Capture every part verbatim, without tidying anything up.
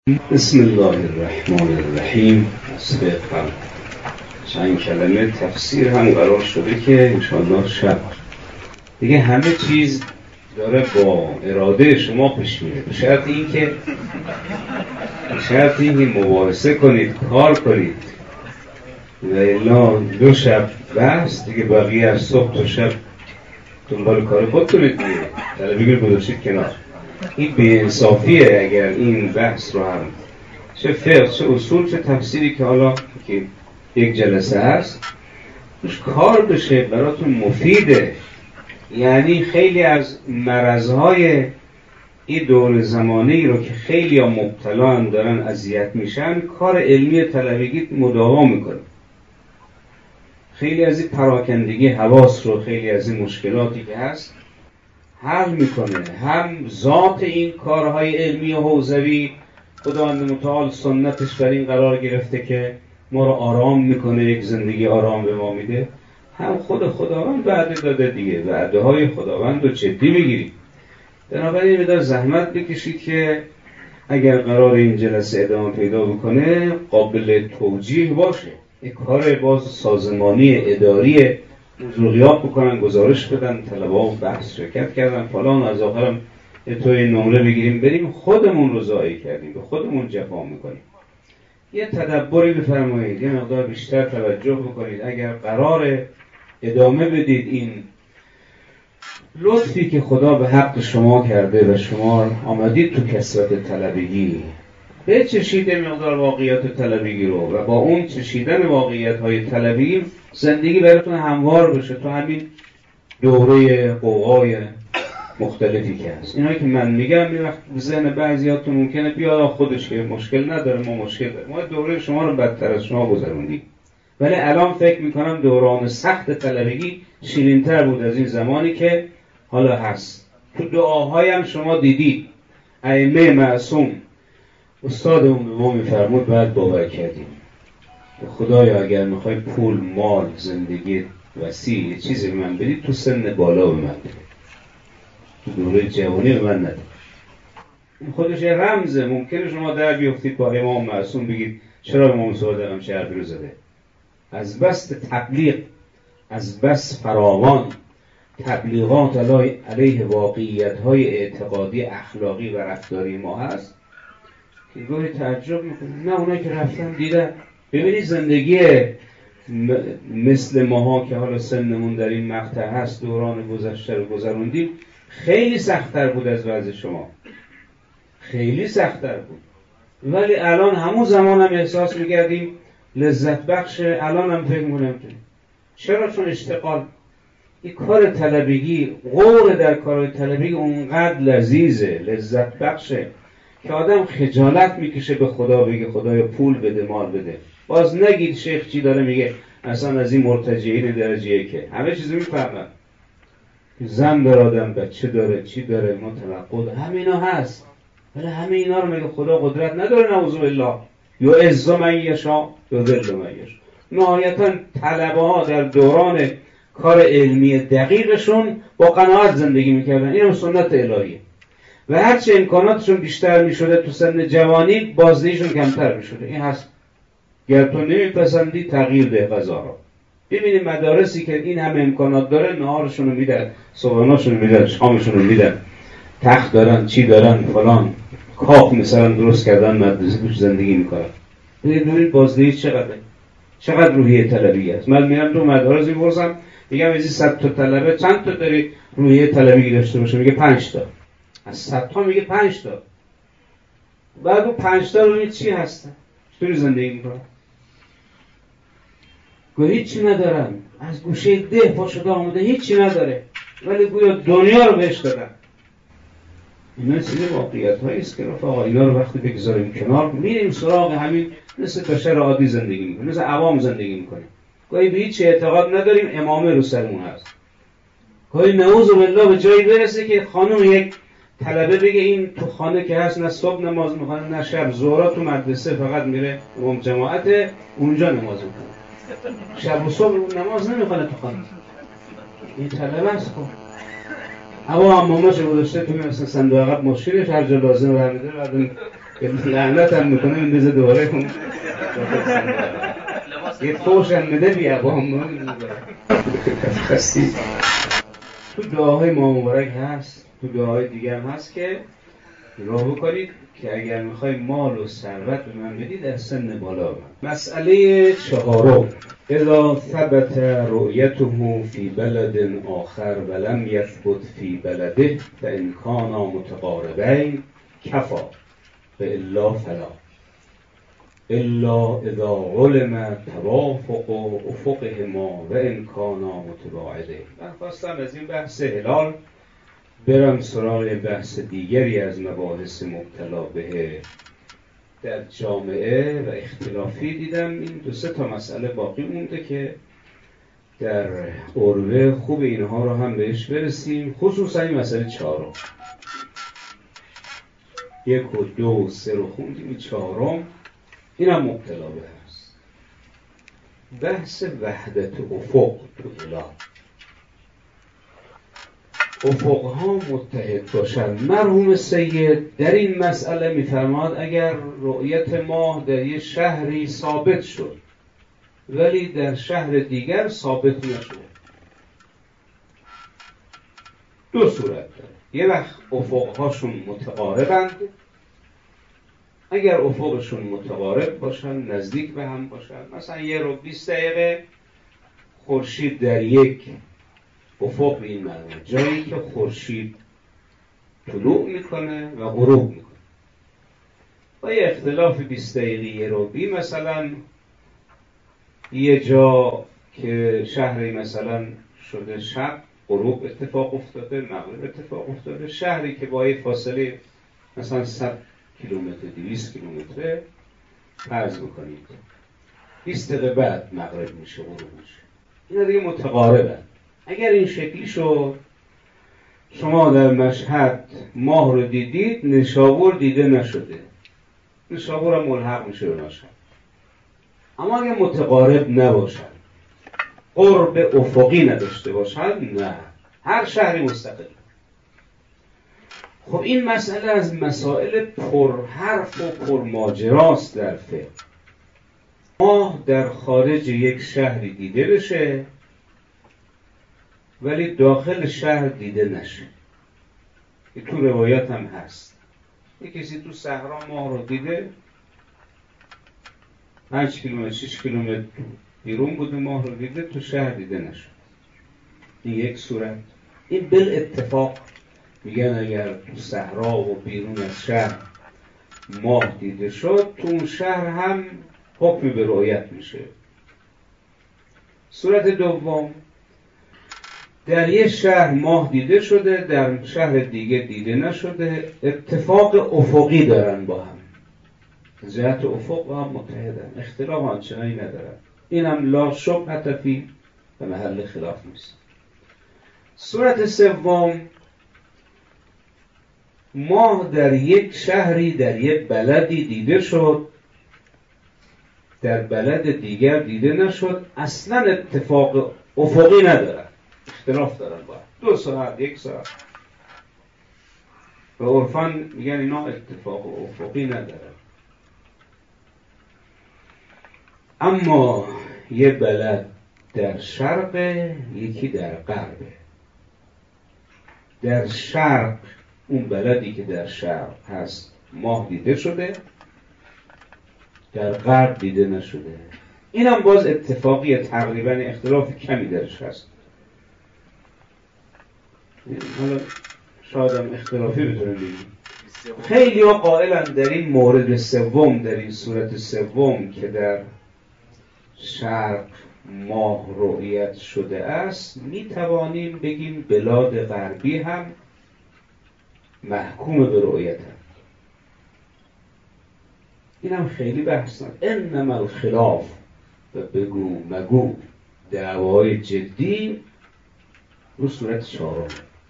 بسم الله الرحمن الرحیم. استقبال چند کلمه تفسیر هم قرار شده که انشاءالله شب دیگه همه چیز داره با اراده شما پیش میره، به شرط این که به شرط این که مباحثه کنید، کار کنید، و الا دو شب بس دیگه بقیه از صبح تا شب دنبال کار خودتونید دیگه، طلبی رو گذاشتید کنار. این بی‌انصافیه اگر این بحث رو هم چه فقه چه اصول چه تفسیری که حالا که یک جلسه هست توش کار بشه براتون مفیده. یعنی خیلی از مرضهای این دور زمانی رو که خیلی ها مبتلا هم دارن اذیت میشن، کار علمی طلبگی مداوا میکنه. خیلی از این پراکندگی حواس رو، خیلی از این مشکلاتی که هست حل میکنه. هم ذات این کارهای علمی و حوزوی خداوند متعال سنتش بر این قرار گرفته که ما رو آرام میکنه، یک زندگی آرام به ما میده. هم خود خداوند وعده داده دیگه، وعده های خداوند رو جدی بگیرید. بنابراین مقدار زحمت بکشید که اگر قرار این جلسه ادامه پیدا بکنه قابل توجیه باشه. یک کار باز سازمانی اداری موضوعیات بکنن، گزارش بدن، طلبا بحث شرکت کردن فلان، از آخرم توی نمره بگیریم بریم خودمون رو ضایع کردیم، به خودمون جفا میکنیم. یه تدبری بفرمایید، یه مقدار بیشتر توجه بکنید. اگر قرار ادامه بدید این لطفی که خدا به حق شما کرده و شما آمدید تو کسرت طلبگی، بچشید مقدار واقعیت طلبگی رو و با اون چشیدن واقعیت های طلبگی زندگی براتون هموار بشه تو همین دوره قوقای مختلفی که هست. اینایی که من میگم یه وقت ذهن بعضیاتون ممکنه بیاد خودش که مشکل نداره، ما مشکل داریم، ما دوره شما رو بدتر از شما گذروندیم، ولی الان فکر میکنم دوران سخت طلبگی شیرین‌تر بود از این زمانی که حالا هست. تو دعاهایم شما دیدید ائمه معصوم استادمون به ما میفرمود باید باور کردیم خدایا اگر میخوای پول، مال، زندگی وسیع یه چیزی به من بدید تو سن بالا به من بده، تو دوره جوانی به من نده. این خودش یه رمزه. ممکنه شما در بیفتید با امام معصوم بگید چرا امام صادق هم شرفی رو زده. از بس تبلیغ، از بس فراوان تبلیغات علیه واقعیت های اعتقادی، اخلاقی و رفتاری ما هست که گاهی تعجب میکنیم. نه اونایی که رفتن دیدن. ببینید زندگی مثل ماها که حالا سنمون در این مقطع هست دوران گذشته رو گذروندیم خیلی سخت‌تر بود از وضع شما، خیلی سخت‌تر بود. ولی الان همون زمان هم احساس می‌کردیم لذت بخش. الان هم فکر می‌کنم چرا؟ چون اشتغال این کار طلبگی، غور در کار طلبگی اونقدر لذیذه، لذت بخشه که آدم خجالت میکشه به خدا بگه خدایا پول بده، مال بده. باز نگید شیخ چی داره میگه، اصلا از این مرتجعین درجه که همه چیزو میفهمن، زن داره آدم، بچه داره، چی داره، متوقع همینا هست. ولی همه اینا رو میگه خدا قدرت نداره نعوذ بالله، یا عز من یشاء یا ذل من یشاء. نهایتا طلبه ها در دوران کار علمی دقیقشون با قناعت زندگی میکردن. این هم سنت الهیه. و هرچه امکاناتشون بیشتر میشده تو سن جوانی بازدهیشون کمتر میشده. این هست. گر تو نمیپسندی تغییر ده غذا را. ببینید مدارسی که این همه امکانات داره نهارشون رو میدن، صبحانه‌شون رو میدن، شامشون رو میدن، تخت دارن، چی دارن، فلان، کاخ مثلا درست کردن، مدرسه توش زندگی میکنن. ببینید بازدهی چقدره، چقدر روحیه طلبی است. من میرم تو مدارس میپرسم، میگم از این صد تا طلبه چند تا داری روحیه طلبی داشته باشه؟ میگه پنج تا. از صد تا میگه پنج تا. بعد اون پنج تا رو چی هستن؟ چطوری زندگی میکنن؟ گویا هیچی ندارن، از گوشه ده پا شده آمده هیچی نداره، ولی گویا دنیا رو بهش دادن. اینا چیزی واقعیت هایی است که رفاقا اینا رو وقتی بگذاریم کنار میریم سراغ همین مثل بشر عادی زندگی میکنیم، مثل عوام زندگی میکنیم. گاهی به هیچ اعتقاد نداریم، امامه رو سرمون هست. گاهی نعوذ بالله به جایی برسه که خانم یک طلبه بگه این تو خانه که هست نه صبح نماز میخونه نه شب، ظهر تو مدرسه فقط میره امام جماعت اونجا نماز میخونه، شب و صبح نماز نمیخونه تو خانه. این طلبه است. خب اما ماماش گذاشته تو مثلا صندوق عقب ماشینش هر جا لازم برمی‌داره، بعد لعنت هم میکنه میندازه دوباره کن یه فوش هم میده بیا با هم خستی. تو دعاهای ما مبارک هست، تو دعاهای دیگه هم هست که راه بکنید که اگر میخوای مال و ثروت به من بدید در سن بالا من. مسئله چهارم، اذا ثبت رؤیته فی بلد آخر ولم یثبت فی بلده فان کانا متقاربین کفا فالا فلا الا اذا علم توافق افقهما و ان کانا متباعدین. من خواستم از این بحث هلال برم سراغ بحث دیگری از مباحث مبتلا به در جامعه و اختلافی. دیدم این دو سه تا مسئله باقی مونده که در عربه خوب اینها رو هم بهش برسیم، خصوصا این مسئله چهارم. یک و دو و سه رو خوندیم، این چهارم این هم مبتلا به هست. بحث وحدت افق تو اله، افقها متحد باشند. مرحوم سید در این مسئله میفرماد اگر رؤیت ماه در یک شهری ثابت شد ولی در شهر دیگر ثابت نشد، دو صورت داره. یه وقت افقهاشون متقاربند، اگر افقشون متقارب باشن، نزدیک به هم باشن، مثلا یه رو بیست دقیقه خورشید در یک افق، این معنی جایی که خورشید طلوع میکنه و غروب میکنه، با یه اختلاف بیست دقیقه رو بی، مثلا یه جا که شهری مثلا شده شب غروب اتفاق افتاده، مغرب اتفاق افتاده، شهری که با یه فاصله مثلا صد کیلومتر دویست کیلومتره فرض میکنید بیست دقیقه بعد مغرب میشه غروب میشه، اینا دیگه متقاربه. اگر این شکلی شد شما در مشهد ماه رو دیدید، نشابور دیده نشده، نشابور هم ملحق میشه به مشهد. اما اگر متقارب نباشن، قرب افقی نداشته باشن، نه، هر شهری مستقل. خب این مسئله از مسائل پرحرف و پرماجراست در فقه. ماه در خارج یک شهری دیده بشه ولی داخل شهر دیده نشه. این تو روایات هم هست، یک کسی تو صحرا ماه رو دیده، پنج کیلومتر شش کیلومتر بیرون بوده، ماه رو دیده، تو شهر دیده نشه. این یک صورت. این بالاتفاق میگن اگر تو صحرا و بیرون از شهر ماه دیده شد، تو اون شهر هم حکم به رؤیت میشه. صورت دوم، در یک شهر ماه دیده شده، در شهر دیگه دیده نشده، اتفاق افقی دارن با هم، جهت افق با هم متحدن، اختلاف آنچنانی ندارن، این هم لا شبهة فیه به محل خلاف نیست. صورت سوم، ماه در یک شهری در یک بلدی دیده شد، در بلد دیگر دیده نشد، اصلا اتفاق افقی ندارن، اختلاف دارن با دو ساعت یک ساعت، و عرفاً میگن اینا اتفاق افقی ندارن. اما یه بلد در شرق، یکی در غرب. در شرق اون بلدی که در شرق هست ماه دیده شده، در غرب دیده نشده. این هم باز اتفاقی، تقریبا اختلاف کمی درش هست. حالا شاید هم اختلافی بتونه بگیم. خیلی ها قائلن در این مورد سوم، در این صورت سوم که در شرق ماه رؤیت شده است، می توانیم بگیم بلاد غربی هم محکوم به رؤیت هم. این هم خیلی بحث ند. انما الخلاف و بگو مگو دعوای جدی رو صورت چهارم.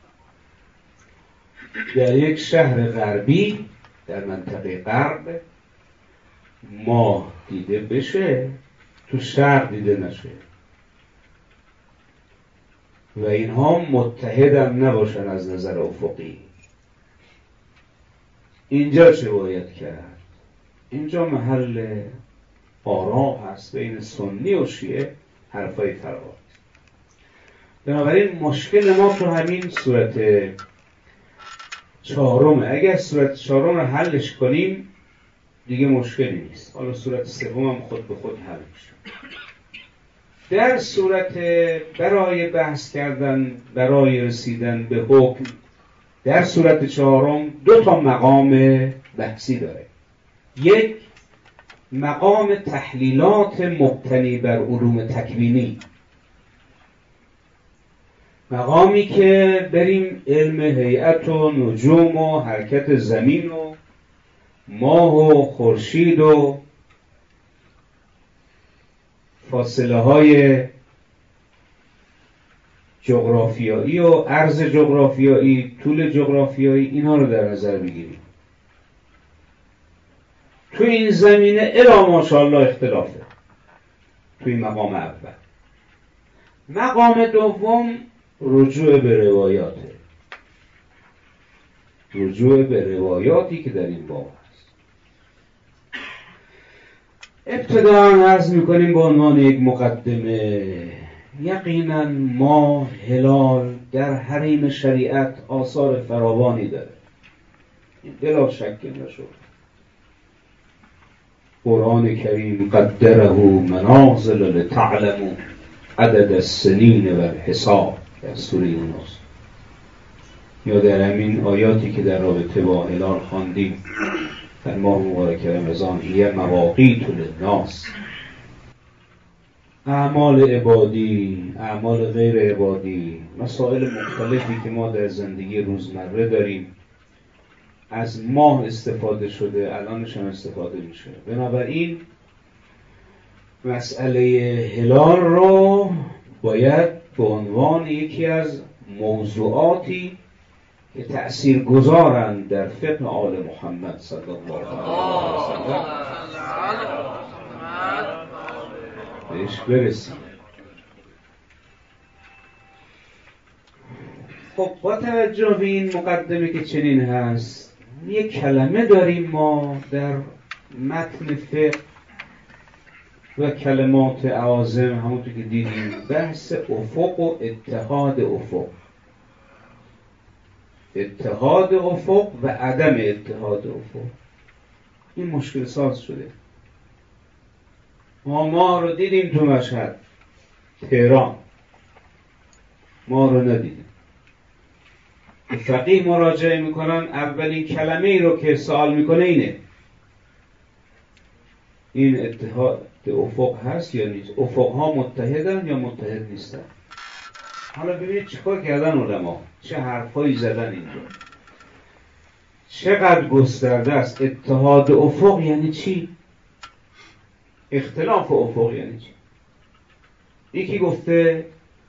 در یک شهر غربی در منطقه غرب ماه دیده بشه، تو شرق دیده نشه و اینها متحد هم نباشن از نظر افقی. اینجا چه باید کرد؟ اینجا محل آرا هست بین سنی و شیعه، حرفای فراوان. بنابراین مشکل ما تو همین صورت چهارمه. اگر صورت چهارم رو حلش کنیم دیگه مشکلی نیست. حالا صورت سوم هم خود به خود حل میشه. در صورت برای بحث کردن، برای رسیدن به حکم، در صورت چهارم دو تا مقام بحثی داره. یک، مقام تحلیلات مبتنی بر علوم تکوینی، مقامی که بریم علم هیئت و نجوم و حرکت زمین و ماه و خورشید و فاصله های جغرافیایی و عرض جغرافیایی، طول جغرافیایی، اینها رو در نظر بگیریم. تو این زمینه الا ماشاءالله اختلافه توی مقام اول. مقام دوم رجوع به روایاته، رجوع به روایاتی که در این باب هست. ابتداً عرض میکنیم به عنوان یک مقدمه، یقینا ما هلال در حریم شریعت آثار فراوانی داره، بلا شک نشد. قرآن کریم قدره منازل لتعلموا عدد السنین و الحساب در سوره یونس، یا در همین آیاتی که در رابطه با هلال خواندیم در ماه مبارک رمضان، هی مواقیت للناس. اعمال عبادی، اعمال غیر عبادی، مسائل مختلفی که ما در زندگی روزمره داریم، از ماه استفاده شده، الانش هم استفاده میشه. بنابراین مسئله هلال رو باید به عنوان یکی از موضوعاتی که تأثیر گذارند در فقه آل محمد صلی الله علیه وسلم بهش برسیم. خب با توجه به این مقدمه که چنین هست، یک کلمه داریم ما در متن فقه و کلمات اعاظم، همونطور که دیدیم، بحث افق و اتحاد افق، اتحاد افق و عدم اتحاد افق. این مشکل ساز شده. ما ما رو دیدیم تو مشهد، تهران ما رو ندیدیم. فقیه مراجعه میکنن، اولین کلمه ای رو که سوال میکنه اینه: این اتحاد افق هست یا نیست؟ افق ها متحدن یا متحد نیستن؟ حالا ببینید چیکار کردن علما، چه حرفایی زدن اینجا، چقدر گسترده است. اتحاد افق یعنی چی؟ اختلاف افق یعنی چی؟ یکی گفته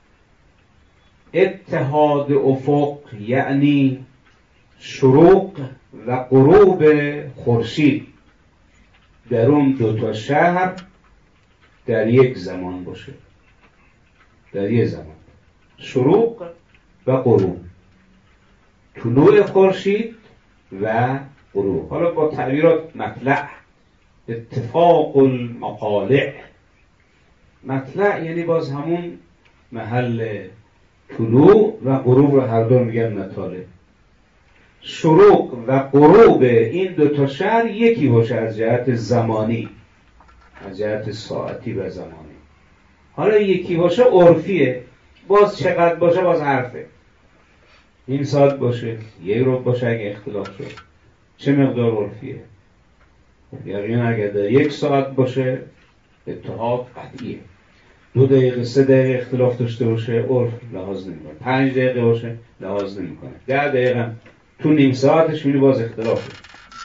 اتحاد افق یعنی شروق و غروب خورشید در اون دو تا شهر در یک زمان باشه، در یک زمان، شروق و غروب، طلوع خورشید و غروب. حالا با تعبیرات مطلع، اتفاق المقالع. مطلع یعنی باز همون محل طلوع و غروب رو هر دو میگن مطالع. شروق و غروب این دو تا شهر یکی باشه از جهت زمانی، از جهت ساعتی و زمانی. حالا یکی باشه عرفیه، باز چقدر باشه باز حرفه. این ساعت باشه، یک ربع باشه اگه اختلاف شد، چه مقدار عرفیه؟ یقینا اگر در یک ساعت باشه اتحاد قطعیه. دو دقیقه سه دقیقه اختلاف داشته باشه عرف لحاظ نمیکنه، پنج دقیقه باشه لحاظ نمیکنه، ده دقیقه تو نیم ساعتش میبینی باز اختلافه.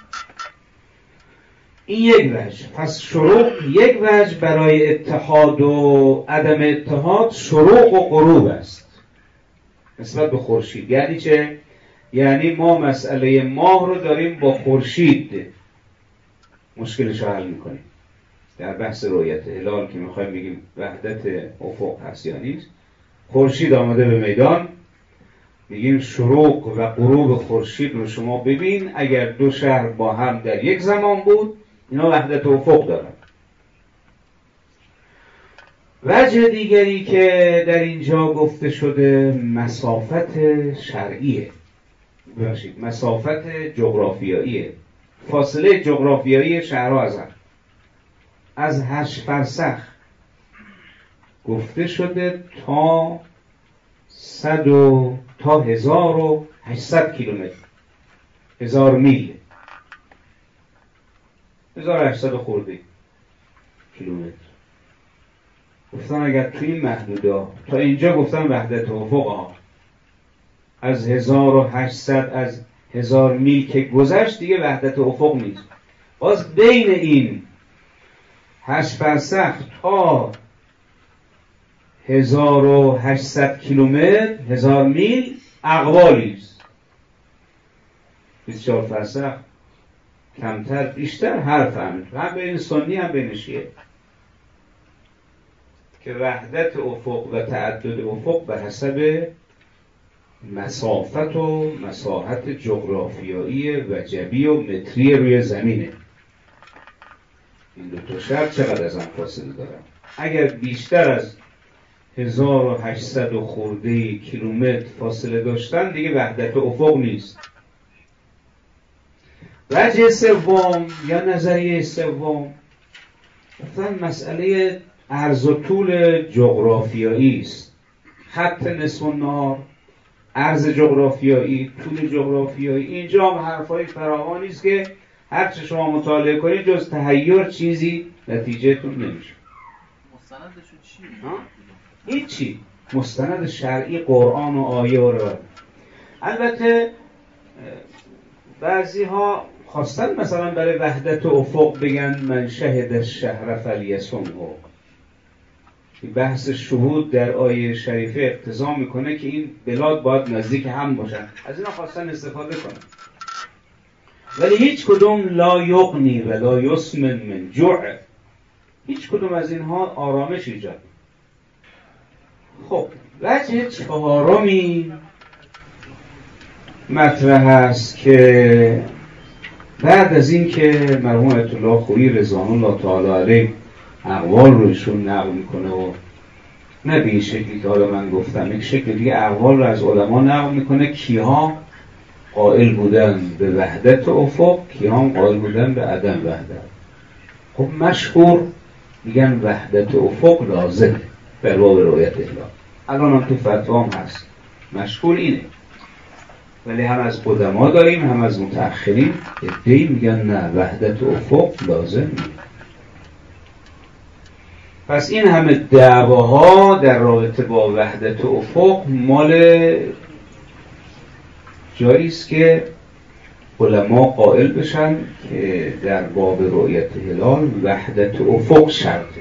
این یک وجه. پس شروق یک وجه برای اتحاد و عدم اتحاد، شروق و غروب است نسبت به خورشید. یعنی چه؟ یعنی ما مسئله ماه رو داریم با خورشید مشکلش رو حل میکنیم. در بحث رؤیت هلال که میخوایم بگیم وحدت افق هست یا نیست، خورشید آمده به میدان، میگیم شروق و غروب خورشید رو شما ببین. اگر دو شهر با هم در یک زمان بود اینا وحدت افق دارن. وجه دیگری که در اینجا گفته شده مسافت شرعیه، ببخشید مسافت جغرافیاییه، فاصله جغرافیایی شهرها از هم. از هشت فرسخ گفته شده تا صد و تا هزار و هشتصد کیلومتر، هزار میل، هزار و هشتصد خورده کیلومتر. گفتن اگر توی این محدودا تا اینجا گفتن وحدت افق ها، از هزار و هشتصد از هزار میل که گذشت دیگه وحدت افق نیست. باز بین این هشت فرسخ تا هزار و هشتصد کیلومتر، هزار میل اقوالی است. بیست و چهار فرسخ کمتر بیشتر حرف هم هم بین سنی هم بین شیعه که وحدت افق و تعدد افق به حسب مسافت و مساحت جغرافیایی وجبی و متری روی زمینه. این دو تا شرط چقدر از هم فاصله دارن؟ اگر بیشتر از هزار و هشتصد و خورده کیلومتر فاصله داشتن دیگه وحدت افق نیست. وجه سوم یا نظریه سوم گفتن مسئله عرض و طول جغرافیایی است. خط نصف النهار، عرض جغرافیایی، طول جغرافیایی، اینجا هم حرفای فراوانی است که هر چه شما مطالعه کنید جز تحیر چیزی نتیجهتون نمیشه. مستندشون چیه؟ هیچی. مستند شرعی قرآن و آیه و روایت. البته بعضی ها خواستن مثلا برای وحدت افق بگن من شهد الشهر فلیصمه. بحث شهود در آیه شریفه اقتضا میکنه که این بلاد باید نزدیک هم باشن، از اینا خواستن استفاده کنن. ولی هیچ کدوم لا یغنی و لا یسمن من جوع، هیچ کدوم از اینها آرامش ایجاد. خب وجه چهارمی مطرح است که بعد از این که مرحوم آیت الله خویی رضوان الله تعالی علیه اقوال رو ایشون نقل میکنه و نه به این شکلی که حالا من گفتم، یک شکل دیگه اقوال رو از علما نقل میکنه کیها قائل بودن به وحدت افق، کیها قائل بودن به عدم وحدت. خب مشهور میگن وحدت افق لازمه در باب رؤیت هلال. الان هم تو فتوا هم هست، مشهور اینه. ولی هم از قدما داریم هم از متأخرین عده‌ای میگن نه وحدت افق لازم نیست. پس این همه دعواها در رابطه با وحدت افق مال جایی است که علما قائل بشن که در باب رؤیت هلال وحدت افق شرطه.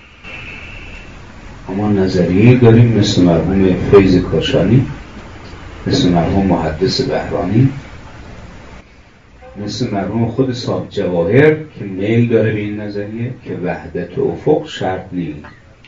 اما نظریه‌ای داریم مثل مرحوم فیض کاشانی، مثل مرحوم محدث بهرانی، مثل مرحوم خود صاحب جواهر که میل داره به این نظریه که وحدت افق شرط نیست.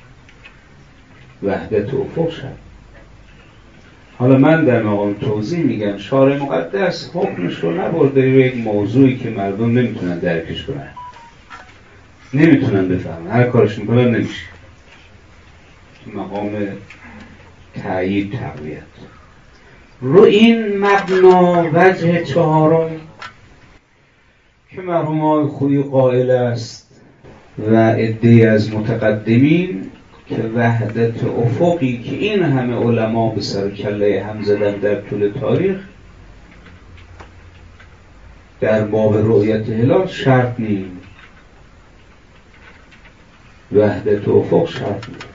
وحدت افق شرط. حالا من در مقام توضیح میگم شارع مقدس حکمش رو نبرده روی یک موضوعی که مردم نمیتونن درکش کنن، نمیتونن بفهمن، هر کارش میکنن نمیشه. مقام تأیید تقویت رو این مبنا وجه چهارم که مرحوم آقای خویی قائل است و عده‌ای از متقدمین که وحدت افقی که این همه علما به سر کله هم زدن در طول تاریخ در باب رؤیت هلال شرط نیست. وحدت افق شرط نیست.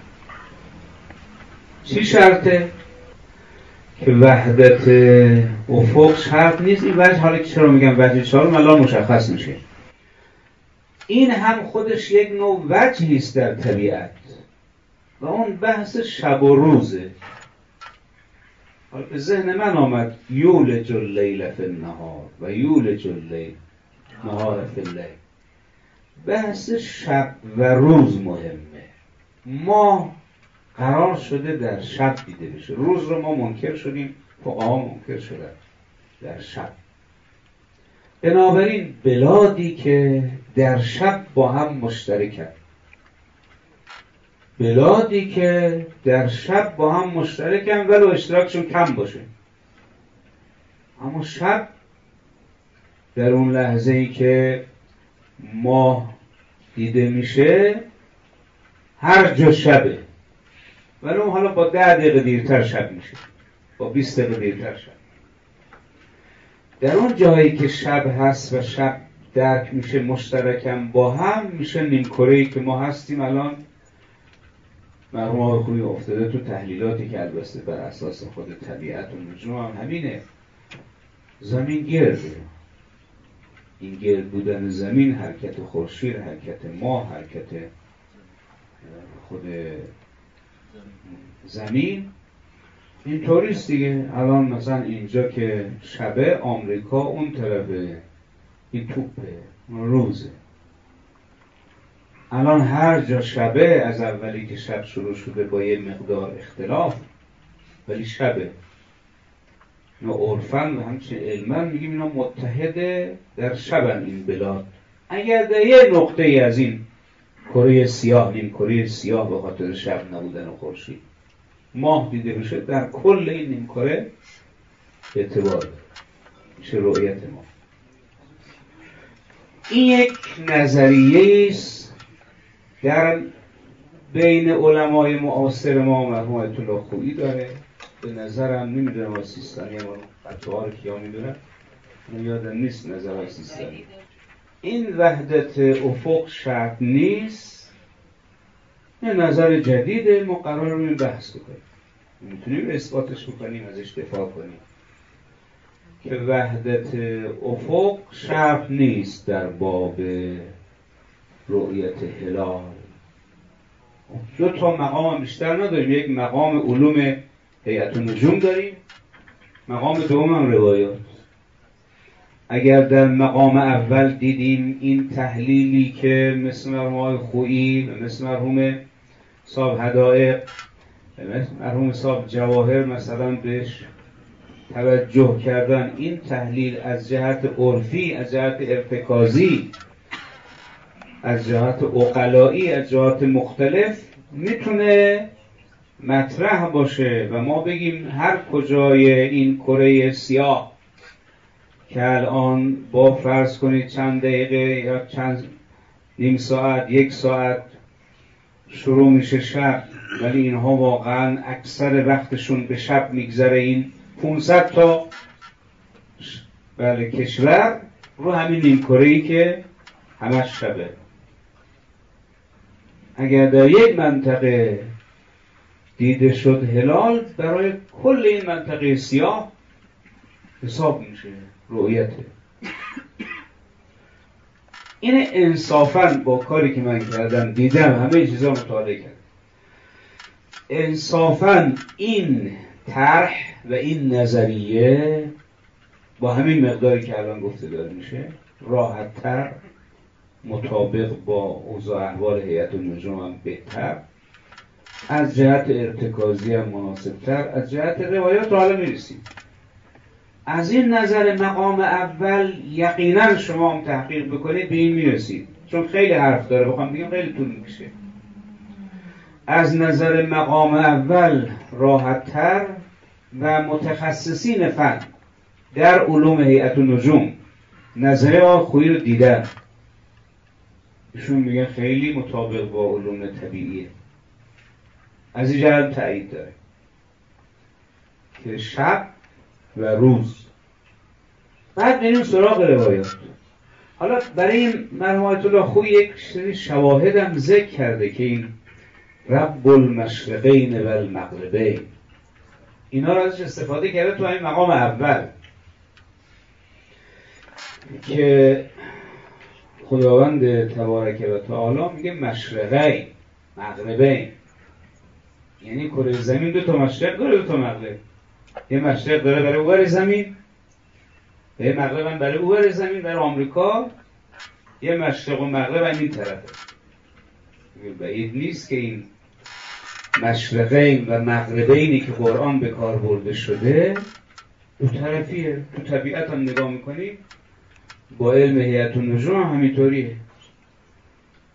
چی شرطه؟ که وحدت افق شرط نیست. این وجه حالا که چرا میگم وجه چهارم الان مشخص میشه. این هم خودش یک نوع وجهی است در طبیعت و اون بحث شب و روزه. حالا به ذهن من آمد یولج اللیل فی النهار و یولج اللیل نهار فی اللیل. بحث شب و روز مهمه. ما قرار شده در شب دیده بشه. روز رو ما منکر شدیم، فقها منکر شدن در شب. بنابراین بلادی که در شب با هم مشترکن. بلادی که در شب با هم مشترکن ولو اشتراکشون کم باشه، اما شب در اون لحظه ای که ماه دیده میشه هر جا شبه، ولو حالا با ده دقیقه دیرتر شب میشه، با بیست دقیقه دیرتر شب. در اون جایی که شب هست و شب درک میشه مشترکم با هم، میشه نیم کره‌ای که ما هستیم الان. مرحوم آقای خویی افتاده تو تحلیلاتی که البته بر اساس خود طبیعت و نجوم هم همینه. زمین گرده، این گرد بودن زمین، حرکت خورشید، حرکت ماه، حرکت خود زمین اینطوریست دیگه. الان مثلا اینجا که شبه، آمریکا اون طرفه، این توپه، اون روزه. الان هر جا شبه، از اولی که شب شروع شده با یه مقدار اختلاف، ولی شبه. اینا عرفاً و همچنین علماً میگیم اینا متحده در شبن این بلاد. اگر در یه نقطه ای از این کره سیاه، نیم کره سیاه به خاطر شب نبودن و خورشید، ماه دیده بشه، در کل این نیم کره اعتبار میشه رؤیت ما. این یک نظریه است در بین علمای معاصر ما. مرحوم آیت الله خویی داره، به نظرم نمیدونم از سیستانی ما بچه ها رو کیا میدونم، من یادم نیست نظر از سیستانی. این وحدت افق شرط نیست، یه نظر جدیده، ما قرار رو بحث بکنیم، میتونیم اثباتش بکنیم، ازش دفاع کنیم که وحدت افق شرط نیست در باب رؤیت هلال. دو تا مقام بیشتر نداریم، یک مقام علوم هیئت النجوم داریم، مقام دوم هم روایات. اگر در مقام اول دیدیم این تحلیلی که مثل مرحوم آقای خویی و مثل مرحوم صاحب حدائق و مثل مرحوم صاحب جواهر مثلا بهش توجه کردن، این تحلیل از جهت عرفی، از جهت ارتکازی، از جهت عقلایی، از جهت مختلف میتونه مطرح باشه و ما بگیم هر کجای این کره سیاه که الان با فرض کنید چند دقیقه یا چند نیم ساعت، یک ساعت شروع میشه شب، ولی اینها واقعا اکثر وقتشون به شب میگذره. این پانصد تا بله کشور رو همین نیم کره‌ای که همش شبه. اگر در یک منطقه دیده شد هلال، برای کل این منطقه سیاه حساب میشه رؤیته. این انصافاً با کاری که من کردم دیدم، همه چیزا مطالعه کردم، انصافاً این طرح و این نظریه با همین مقداری که الان گفته داره میشه راحت‌تر، مطابق با اوضاع احوال هیئت النجوم هم بهتر، از جهت ارتکازی هم مناسبتر، از جهت روایات حالا میرسیم. از این نظر مقام اول یقینا شما هم تحقیق بکنید به این میرسید، چون خیلی حرف داره، بخوام بگم خیلی طول میکشه. از نظر مقام اول راحت‌تر و متخصصین فن در علوم هیئت النجوم نظریه آقای خویی رو دیدن، ایشون میگن خیلی مطابق با علوم طبیعیه، از این جهت تایید داره که شب و روز. بعد بریم سراغ روایات. حالا برای این مرحوم آیت الله خویی یک سری شواهد هم ذکر کرده که این رب المشرقین و المغربین، اینا رو ازش استفاده کرده تو این مقام اول که خداوند تبارک و تعالی میگه مشرقین مغربین، یعنی کره زمین دو تا مشرق داره، دو تا مغرب. یه مشرق داره برای اونور زمین، یه مغرب هم برای اونور زمین، برای آمریکا. یه مشرق و مغرب هم این طرفه. بعید نیست که این مشرقین و مغربینی که قرآن به کار برده شده دو طرفیه. تو طبیعت هم نگاه میکنی، با علم هیئت النجوم همینطوریه.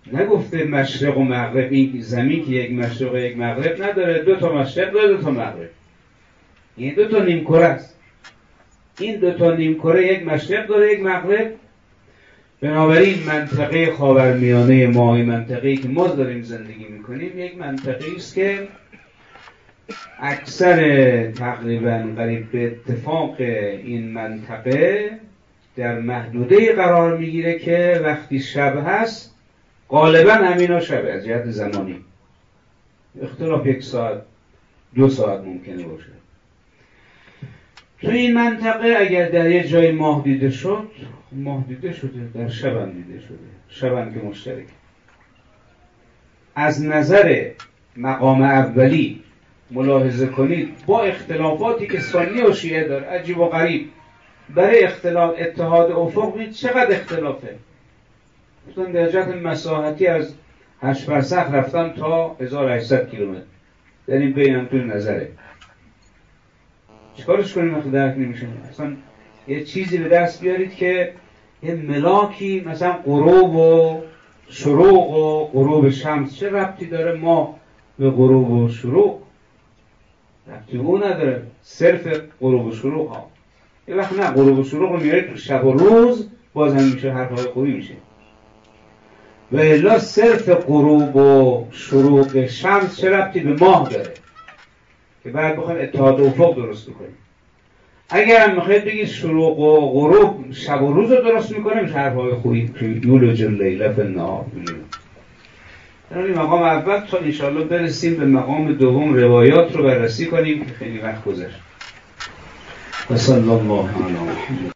نگفته مشرق و مغرب، این زمین که یک مشرق و یک مغرب نداره، دو تا مشرق داره دو تا مغرب، این دو تا نیمکره است. این دو تا نیمکره یک مشرق داره یک مغرب. بنابراین منطقه خاورمیانه ما، این منطقه‌ای که ما داریم زندگی میکنیم، یک منطقه‌ای است که اکثر تقریبا قریب به اتفاق این منطقه در محدوده قرار میگیره که وقتی شب هست غالبا همینا شب از جهت زمانی، اختلاف یک ساعت دو ساعت ممکنه باشه. تو این منطقه اگر در یه جای ماه دیده شد، ماه دیده شده، در شب هم دیده شده، شب هم که مشترک. از نظر مقام اولی ملاحظه کنید با اختلافاتی که سنی و شیعه داره، عجیب و غریب، برای اختلاف اتحاد افق ببینید چقدر اختلافه. گفتن در جهت مساحتی از هشت فرسخ رفتن تا هزار و هشتصد کیلومتر، در این بین هم توی نظره. چیکارش کنیم وقتی درک نمیشه؟ اصلا یه چیزی به دست بیارید که یه ملاکی مثلا غروب و شروق و غروب شمس چه ربطی داره ما به غروب و شروق؟ ربطی او نداره، صرف غروب و شروق ها. یه وقت نه، غروب و شروق رو میارید تو شب و روز باز هم میشه حرفای خوبی میشه. و الا صرف غروب و شروق شمس چه ربطی به ماه داره که بعد بخوایم اتحاد افق درست بکنیم. اگر هم میخواید بگید شروق و غروب شب و روز رو درست میکنه، میشه حرفای خوبی یولج اللیل فی النهار. در این مقام اول تا انشاءالله برسیم به مقام دوم روایات رو بررسی کنیم که خیلی وقت گذشت. و صلی الله علی محمد.